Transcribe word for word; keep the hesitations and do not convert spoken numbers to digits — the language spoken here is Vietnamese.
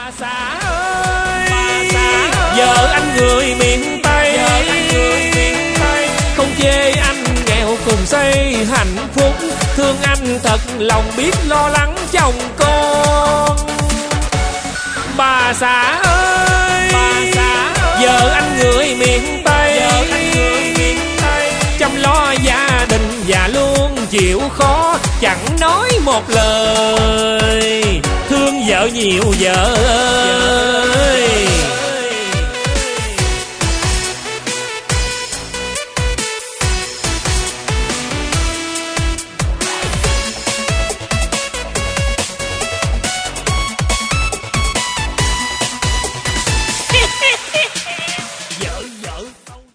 Bà xã ơi, bà xã ơi, vợ anh người miền Tây, vợ anh người miền Tây, không chê anh nghèo cùng xây hạnh phúc, thương anh thật lòng biết lo lắng chồng con. Bà xã ơi, bà xã ơi, vợ anh người miền Tây, vợ anh người miền Tây, chăm lo gia đình và luôn chịu khó, chẳng nói một lời, thương vợ nhiều vợ ơi.